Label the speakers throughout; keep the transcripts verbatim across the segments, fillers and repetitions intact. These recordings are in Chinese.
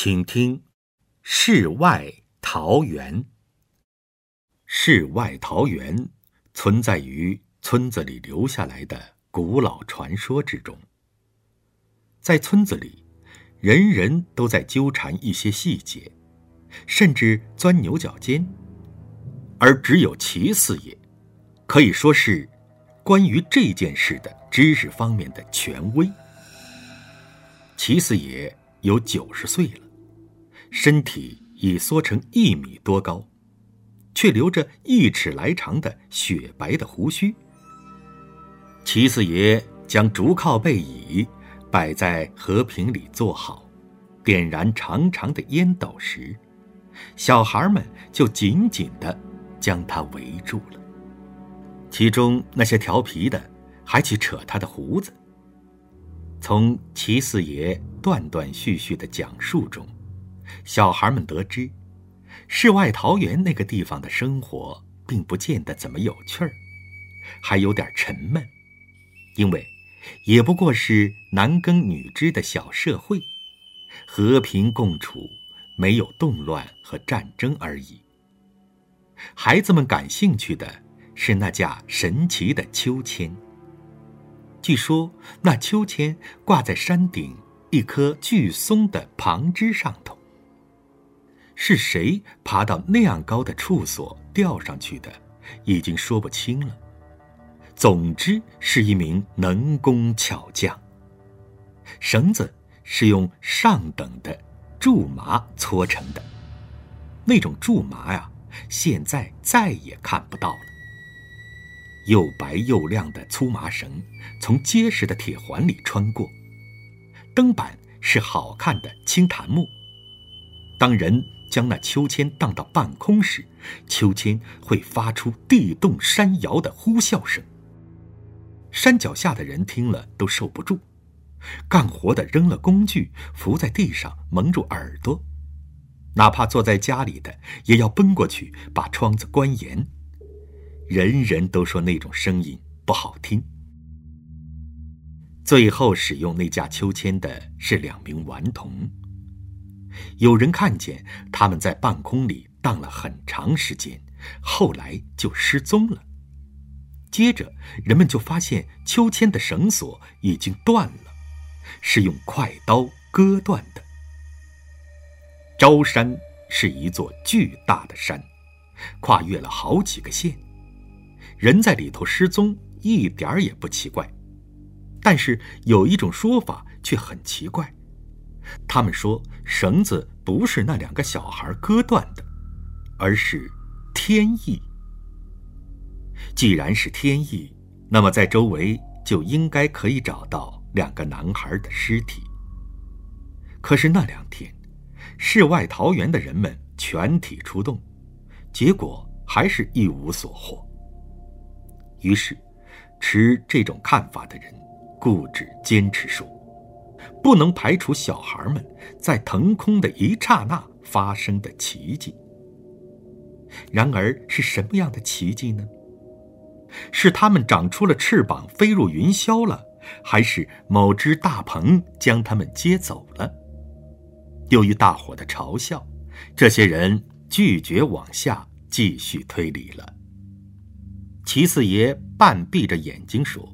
Speaker 1: 请听世外桃源。世外桃源存在于村子里留下来的古老传说之中。在村子里，人人都在纠缠一些细节，甚至钻牛角尖，而只有齐四爷可以说是关于这件事的知识方面的权威。齐四爷有九十岁了，身体已缩成一米多高，却留着一尺来长的雪白的胡须。齐四爷将竹靠背椅摆在和平里坐好，点燃长长的烟斗时，小孩们就紧紧地将他围住了。其中那些调皮的还去扯他的胡子。从齐四爷断断续续的讲述中，小孩们得知，世外桃源那个地方的生活并不见得怎么有趣儿，还有点沉闷，因为也不过是男耕女织的小社会，和平共处，没有动乱和战争而已。孩子们感兴趣的是那架神奇的秋千。据说那秋千挂在山顶一棵巨松的旁枝上头，是谁爬到那样高的处所吊上去的，已经说不清了。总之是一名能工巧匠。绳子是用上等的苎麻搓成的，那种苎麻呀，现在再也看不到了。又白又亮的粗麻绳从结实的铁环里穿过，灯板是好看的青檀木。当人将那秋千荡到半空时，秋千会发出地动山摇的呼啸声。山脚下的人听了都受不住，干活的扔了工具，伏在地上蒙住耳朵，哪怕坐在家里的也要奔过去把窗子关严。人人都说那种声音不好听。最后使用那架秋千的是两名顽童，有人看见他们在半空里荡了很长时间，后来就失踪了。接着人们就发现秋千的绳索已经断了，是用快刀割断的。昭山是一座巨大的山，跨越了好几个县，人在里头失踪一点儿也不奇怪。但是有一种说法却很奇怪，他们说绳子不是那两个小孩割断的，而是天意。既然是天意，那么在周围就应该可以找到两个男孩的尸体。可是那两天，世外桃源的人们全体出动，结果还是一无所获。于是持这种看法的人固执坚持说，不能排除小孩们在腾空的一刹那发生的奇迹。然而是什么样的奇迹呢？是他们长出了翅膀飞入云霄了，还是某只大鹏将他们接走了？由于大伙的嘲笑，这些人拒绝往下继续推理了。齐四爷半闭着眼睛说，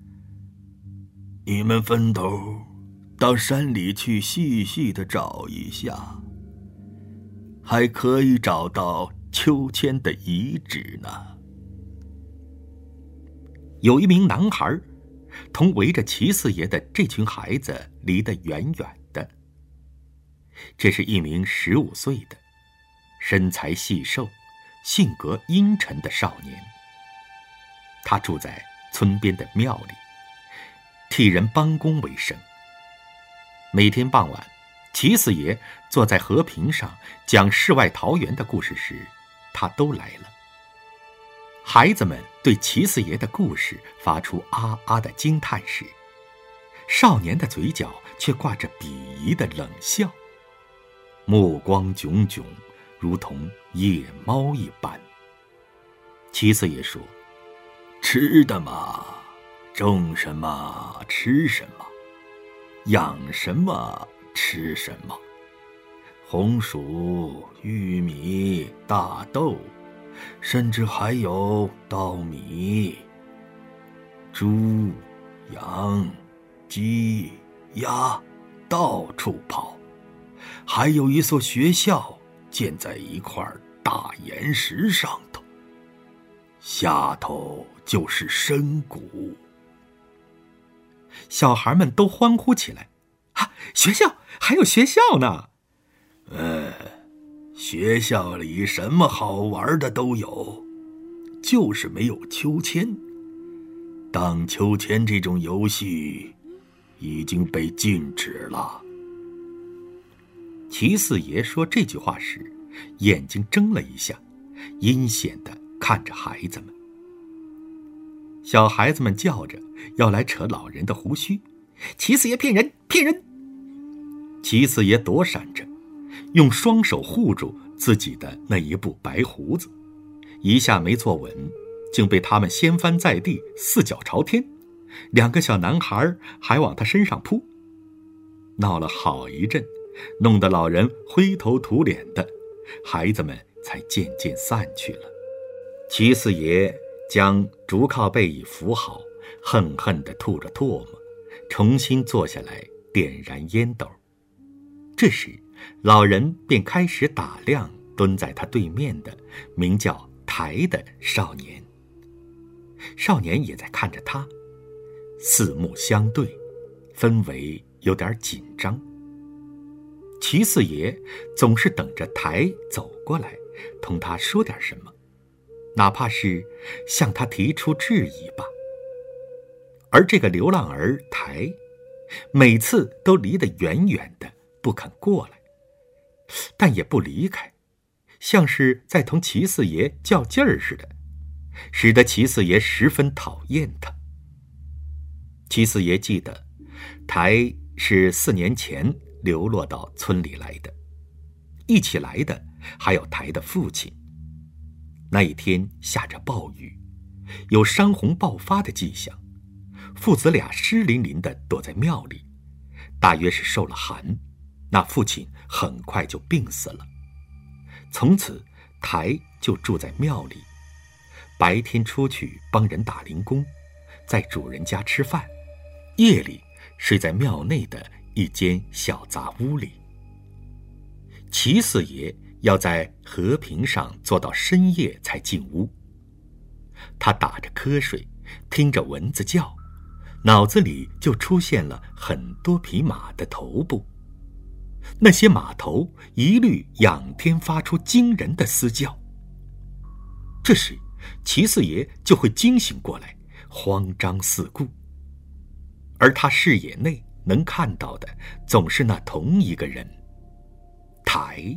Speaker 1: 你们分头到山里去细细的找一下，还可以找到秋千的遗址呢。有一名男孩同围着齐四爷的这群孩子离得远远的。这是一名十五岁的身材细瘦性格阴沉的少年，他住在村边的庙里，替人帮工为生。每天傍晚，齐四爷坐在河坪上讲世外桃源的故事时，他都来了。孩子们对齐四爷的故事发出啊啊的惊叹时，少年的嘴角却挂着鄙夷的冷笑，目光炯炯，如同夜猫一般。齐四爷说，吃的嘛，种什么吃什么，养什么吃什么，
Speaker 2: 红薯、玉米、大豆，甚至还有稻米。猪、羊、鸡、鸭到处跑，还有一所学校建在一块大岩石上头，下头就是深谷。
Speaker 1: 小孩们都欢呼起来：啊，学校，还有学校呢！
Speaker 2: 呃，学校里什么好玩的都有，就是没有秋千。荡秋千这种游戏已经被禁止了。
Speaker 1: 齐四爷说这句话时，眼睛睁了一下，阴险地看着孩子们。小孩子们叫着要来扯老人的胡须，齐四爷骗人，骗人！齐四爷躲闪着，用双手护住自己的那一部白胡子，一下没坐稳，竟被他们掀翻在地，四脚朝天。两个小男孩还往他身上扑，闹了好一阵，弄得老人灰头土脸的，孩子们才渐渐散去了。齐四爷将竹靠背椅扶好，恨恨地吐着唾沫，重新坐下来点燃烟斗。这时老人便开始打量蹲在他对面的名叫台的少年。少年也在看着他，四目相对，氛围有点紧张。齐四爷总是等着台走过来同他说点什么，哪怕是向他提出质疑吧。而这个流浪儿台每次都离得远远的，不肯过来，但也不离开，像是在同齐四爷较劲儿似的，使得齐四爷十分讨厌他。齐四爷记得台是四年前流落到村里来的，一起来的还有台的父亲。那一天下着暴雨，有山洪爆发的迹象，父子俩湿淋淋地躲在庙里，大约是受了寒，那父亲很快就病死了。从此台就住在庙里，白天出去帮人打零工，在主人家吃饭，夜里睡在庙内的一间小杂屋里。齐四爷要在河坪上坐到深夜才进屋，他打着瞌睡，听着蚊子叫，脑子里就出现了很多匹马的头部，那些马头一律仰天发出惊人的嘶叫。这时齐四爷就会惊醒过来，慌张四顾，而他视野内能看到的总是那同一个人，台。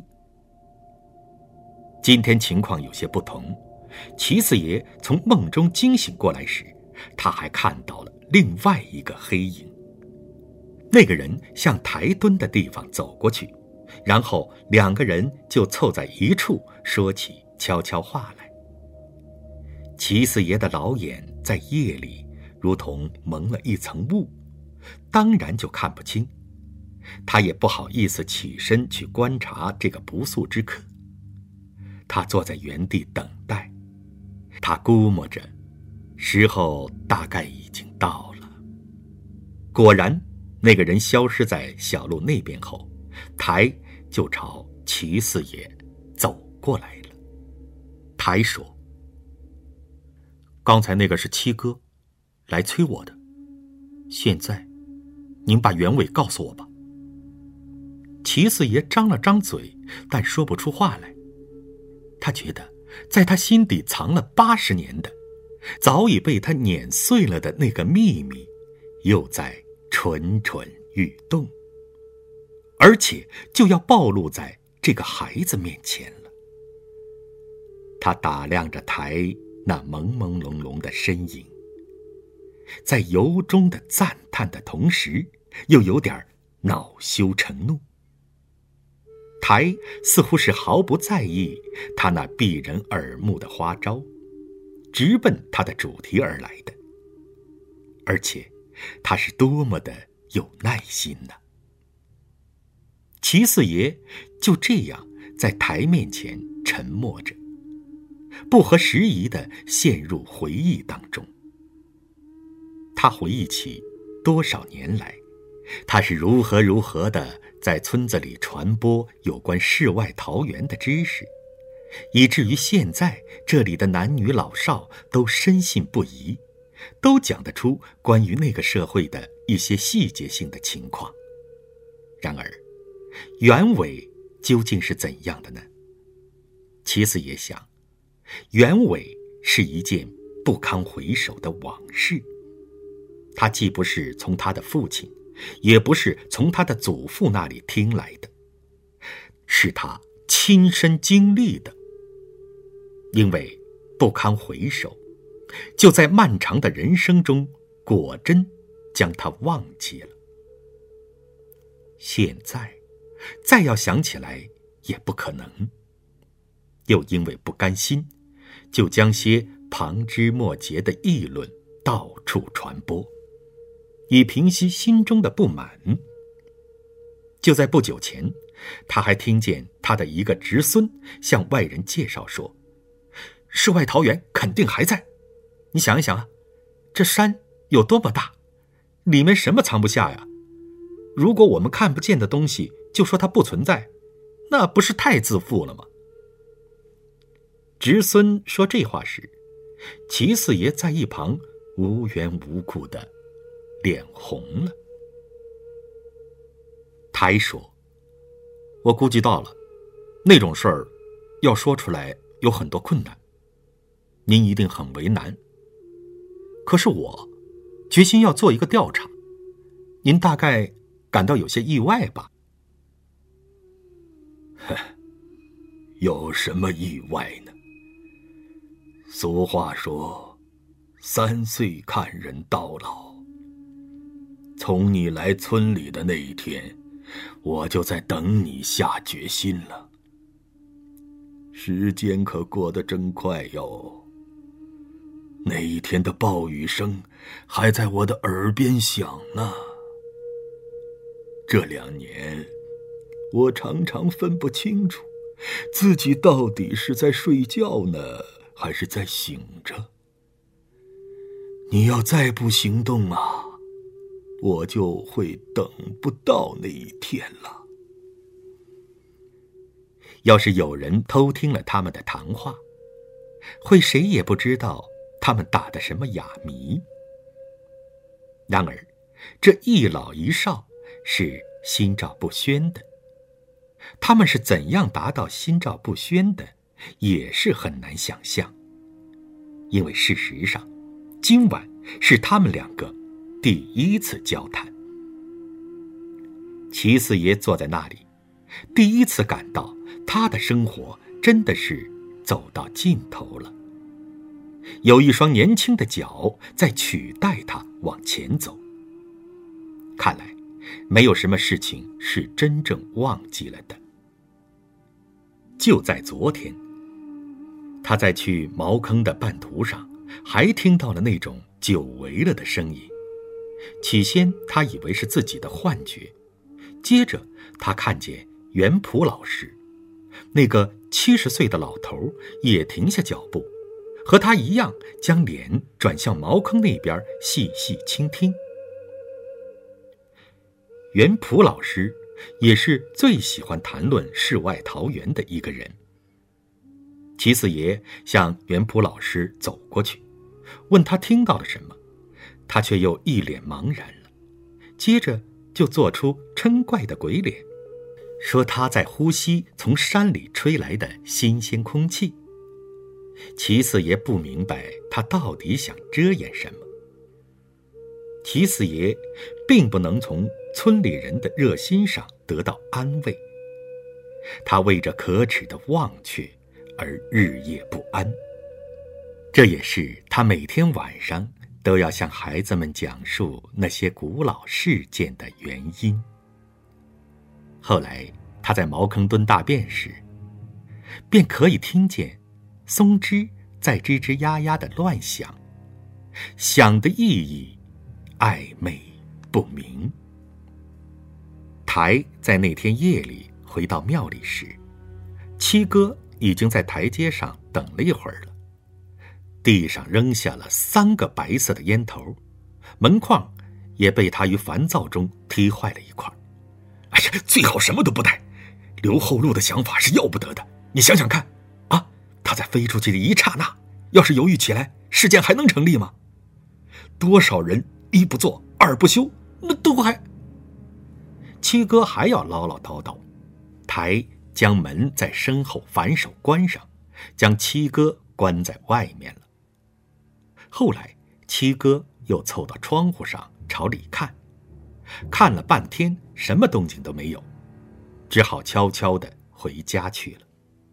Speaker 1: 今天情况有些不同，齐四爷从梦中惊醒过来时，他还看到了另外一个黑影。那个人向台墩的地方走过去，然后两个人就凑在一处说起悄悄话来。齐四爷的老眼在夜里如同蒙了一层雾，当然就看不清，他也不好意思起身去观察这个不速之客。他坐在原地等待，他估摸着时候大概已经到了。果然那个人消失在小路那边后，台就朝齐四爷走过来了。台说：刚才那个是七哥来催我的，现在您把原委告诉我吧。齐四爷张了张嘴，但说不出话来。他觉得在他心底藏了八十年的，早已被他碾碎了的那个秘密，又在蠢蠢欲动，而且就要暴露在这个孩子面前了。他打量着台那朦朦胧胧的身影，在由衷的赞叹的同时，又有点恼羞成怒。台似乎是毫不在意他那避人耳目的花招，直奔他的主题而来的，而且他是多么的有耐心呢、啊！ 齐四爷就这样在台面前沉默着，不合时宜地陷入回忆当中。他回忆起多少年来，他是如何如何地在村子里传播有关世外桃源的知识，以至于现在这里的男女老少都深信不疑，都讲得出关于那个社会的一些细节性的情况。然而原委究竟是怎样的呢？齐四爷想，原委是一件不堪回首的往事。他既不是从他的父亲，也不是从他的祖父那里听来的，是他亲身经历的。因为不堪回首，就在漫长的人生中果真将他忘记了。现在再要想起来也不可能，又因为不甘心，就将些旁枝末节的议论到处传播，以平息心中的不满。就在不久前，他还听见他的一个侄孙向外人介绍说，世外桃源肯定还在。你想一想啊，这山有多么大，里面什么藏不下呀？如果我们看不见的东西就说它不存在，那不是太自负了吗？侄孙说这话时，齐四爷在一旁无缘无故的脸红了。他还说，我估计到了，那种事儿要说出来有很多困难，您一定很为难。可是我决心要做一个调查，您大概感到有些意外吧？
Speaker 2: 有什么意外呢？俗话说，三岁看人到老。从你来村里的那一天，我就在等你下决心了。时间可过得真快哟。那一天的暴雨声还在我的耳边响呢。这两年，我常常分不清楚自己到底是在睡觉呢，还是在醒着。你要再不行动啊，我就会等不到那一天了。
Speaker 1: 要是有人偷听了他们的谈话，会谁也不知道他们打的什么哑谜。然而这一老一少是心照不宣的，他们是怎样达到心照不宣的，也是很难想象。因为事实上，今晚是他们两个第一次交谈。齐四爷坐在那里，第一次感到他的生活真的是走到尽头了。有一双年轻的脚在取代他往前走。看来没有什么事情是真正忘记了的。就在昨天，他在去茅坑的半途上还听到了那种久违了的声音。起先他以为是自己的幻觉，接着他看见袁普老师，那个七十岁的老头也停下脚步，和他一样将脸转向茅坑那边细细倾听。袁普老师也是最喜欢谈论世外桃源的一个人。齐四爷向袁普老师走过去，问他听到了什么，他却又一脸茫然了，接着就做出嗔怪的鬼脸，说他在呼吸从山里吹来的新鲜空气。齐四爷不明白他到底想遮掩什么。齐四爷并不能从村里人的热心上得到安慰，他为这可耻的忘却而日夜不安。这也是他每天晚上都要向孩子们讲述那些古老事件的原因。后来他在茅坑蹲大便时，便可以听见松枝在吱吱呀呀地乱响，响的意义暧昧不明。 台在那天夜里回到庙里时，七哥已经在台阶上等了一会儿了。地上扔下了三个白色的烟头，门框也被他于烦躁中踢坏了一块。哎呀，最好什么都不带，留后路的想法是要不得的。你想想看啊，他在飞出去的一刹那，要是犹豫起来，事件还能成立吗？多少人一不做二不休，那都还……七哥还要唠唠叨叨，台将门在身后反手关上，将七哥关在外面了。后来七哥又凑到窗户上朝里看，看了半天什么动静都没有，只好悄悄地回家去了。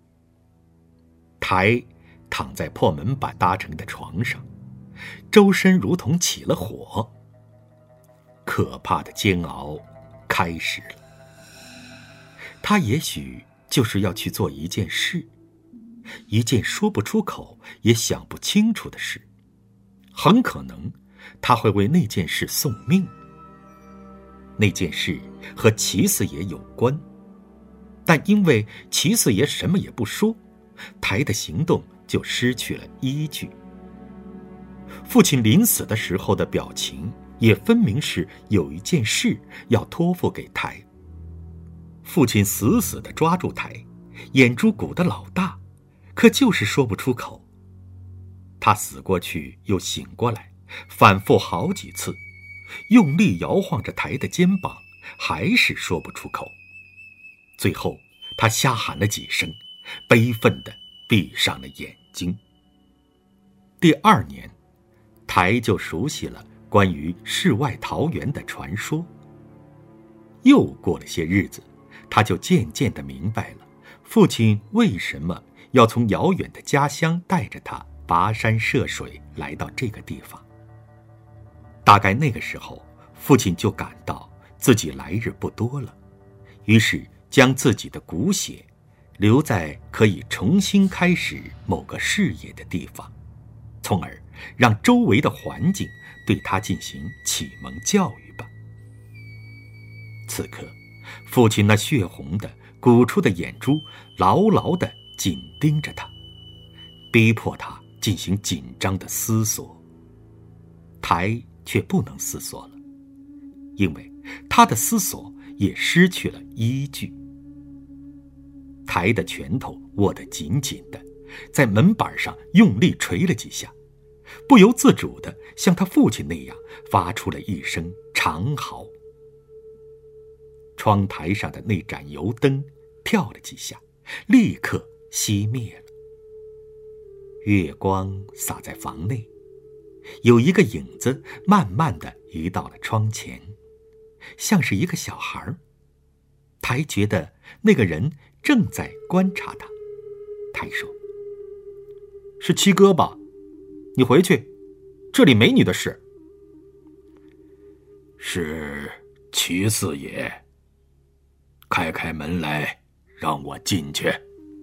Speaker 1: 台躺在破门板搭成的床上，周身如同起了火。可怕的煎熬开始了。他也许就是要去做一件事，一件说不出口也想不清楚的事，很可能他会为那件事送命。那件事和齐四爷有关，但因为齐四爷什么也不说，台的行动就失去了依据。父亲临死的时候的表情也分明是有一件事要托付给台。父亲死死地抓住台，眼珠鼓的老大，可就是说不出口。他死过去又醒过来，反复好几次，用力摇晃着台的肩膀，还是说不出口。最后他瞎喊了几声，悲愤地闭上了眼睛。第二年，台就熟悉了关于世外桃源的传说。又过了些日子，他就渐渐地明白了父亲为什么要从遥远的家乡带着他跋山涉水来到这个地方。大概那个时候，父亲就感到自己来日不多了，于是将自己的骨血留在可以重新开始某个事业的地方，从而让周围的环境对他进行启蒙教育吧。此刻，父亲那血红的鼓出的眼珠牢牢地紧盯着他，逼迫他进行紧张的思索。台却不能思索了，因为他的思索也失去了依据。台的拳头握得紧紧的，在门板上用力捶了几下，不由自主地像他父亲那样发出了一声长嚎。窗台上的那盏油灯跳了几下，立刻熄灭了。月光洒在房内，有一个影子慢慢地移到了窗前，像是一个小孩。台觉得那个人正在观察他。台说：“是七哥吧？你回去，这里没你的事。”
Speaker 2: 是齐四爷。开开门来，让我进去。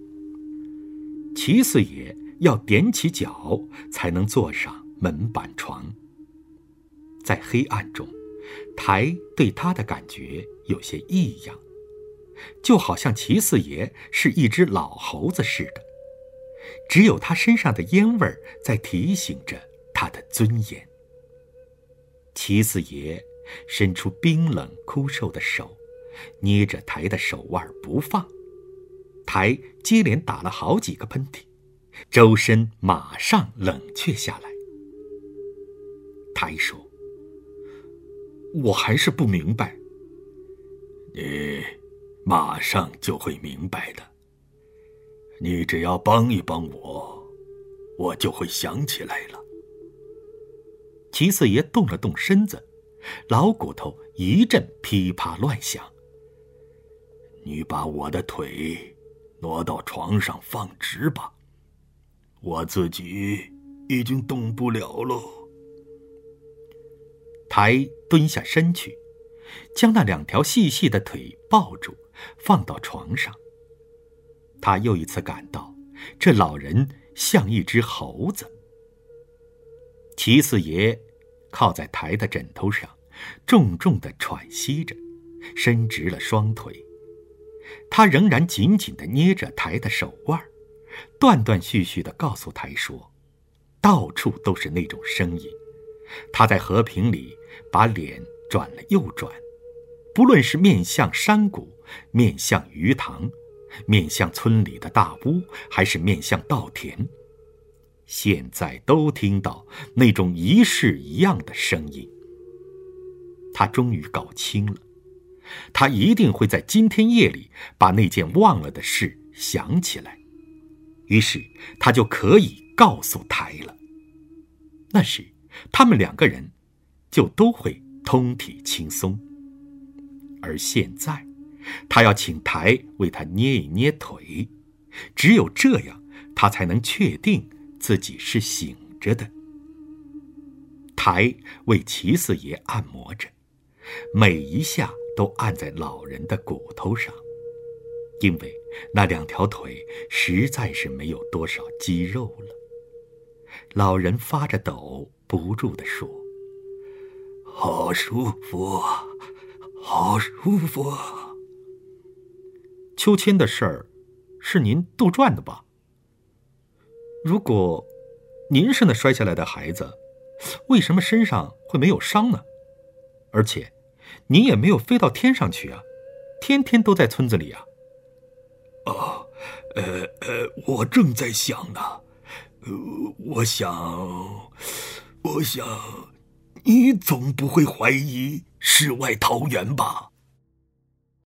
Speaker 1: 齐四爷要踮起脚才能坐上门板床。在黑暗中，台对他的感觉有些异样，就好像齐四爷是一只老猴子似的，只有他身上的烟味在提醒着他的尊严。齐四爷伸出冰冷枯瘦的手，捏着台的手腕不放。台接连打了好几个喷嚏，周身马上冷却下来。台说：“我还是不明白。”
Speaker 2: 你马上就会明白的。你只要帮一帮我，我就会想起来了。
Speaker 1: 齐四爷动了动身子，老骨头一阵噼啪乱响。
Speaker 2: 你把我的腿挪到床上放直吧，我自己已经动不了喽。
Speaker 1: 台蹲下身去，将那两条细细的腿抱住，放到床上。他又一次感到这老人像一只猴子。齐四爷靠在台的枕头上，重重地喘息着， 伸直了双腿。他仍然紧紧地捏着台的手腕，断断续续地告诉台说，到处都是那种声音。他在河坪里把脸转了又转，不论是面向山谷，面向鱼塘，面向村里的大屋，还是面向稻田，现在都听到那种一式一样的声音。他终于搞清了，他一定会在今天夜里把那件忘了的事想起来，于是他就可以告诉台了。那时他们两个人就都会通体轻松。而现在他要请台为他捏一捏腿，只有这样他才能确定自己是醒着的。台为齐四爷按摩着，每一下都按在老人的骨头上，因为那两条腿实在是没有多少肌肉了。老人发着抖，不住地说：“
Speaker 2: 好舒服啊，好舒服啊。”
Speaker 1: 秋千的事儿是您杜撰的吧？如果您是那摔下来的孩子，为什么身上会没有伤呢？而且您也没有飞到天上去啊，天天都在村子里啊。
Speaker 2: 哦，呃呃，我正在想呢，呃，我想，我想，你总不会怀疑世外桃源吧？